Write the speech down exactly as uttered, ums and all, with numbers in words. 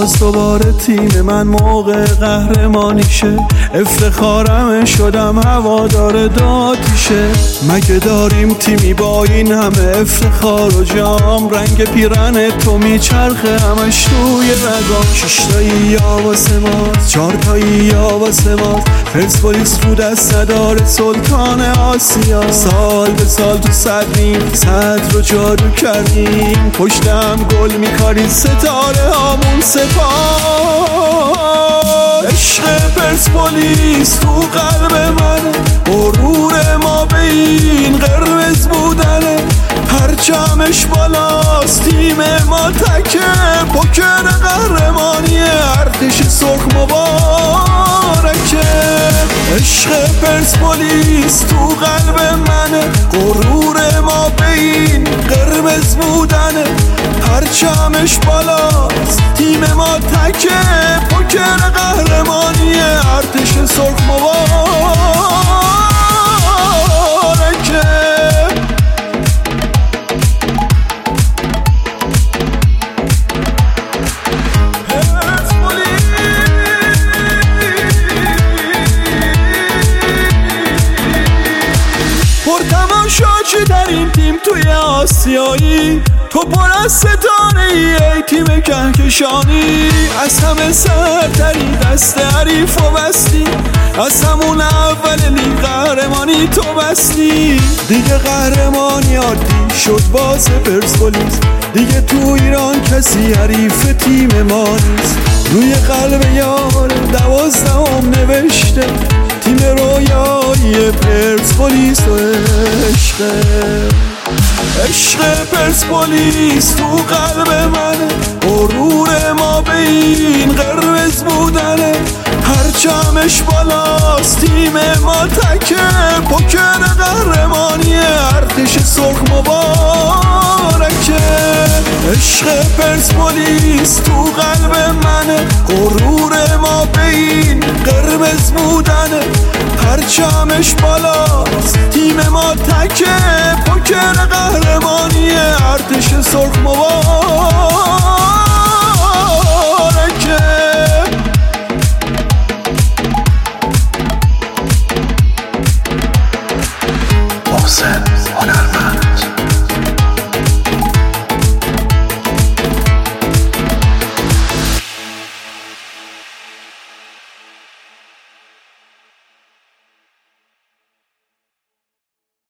باز دوباره تیم من موقع قهرمانیشه، افتخارم شدم هوادار داتیشه. مگه داریم تیمی با این همه افتخار و جام، رنگ پیرن تو میچرخه همش توی رگام. ششتایی یا واسه ماست، چارتایی یا واسه ماست، پرسپولیس رو دست نداره سلطان آسیا. سال به سال تو صدریم، صدر رو جادو کردیم، پشتم گل میکاری ستاره هامون سپاه. عشق پرسپولیس تو قلب منه، غرور ما به این قرمز بودنه. پرچمش بالاست، تیم ما تکه، پوکر قهرمانی ارتش سرخ مبارکه. عشق پرسپولیس تو قلب منه، غرور ما به این قرمز بودنه. پرچمش بالاست، تیم ما تکه، پوکر قهرمانی ارتش سرخ مبارکه. پرتماشاچی در این تیم توی آسیایی، تو پر از ستاره ای, ای تیم کهکشانی. از همه سرتری دست حریف و بستی، از همون اول لیگ قهرمانی تو بستی. دیگه قهرمانی عادی شد باز پرسپولیس، دیگه تو ایران کسی حریف تیم ما نیست. روی قلب یار دوازدهم نوشته، تیم رویایی پرسپولیس و عشقه. عشق پرسپولیس تو قلب منه، غرور ما به این قرمز بودنه. پرچمش بالاست، تیم ما تکه، پوکر قهرمانی ارتش سرخ مبارکه. عشق پرسپولیس تو قلب منه، غرور ما به این قرمز بودنه. پرچمش بالاست، تیم ما تکه، پوکر قهرمانی ارتش سرخ مبارکه.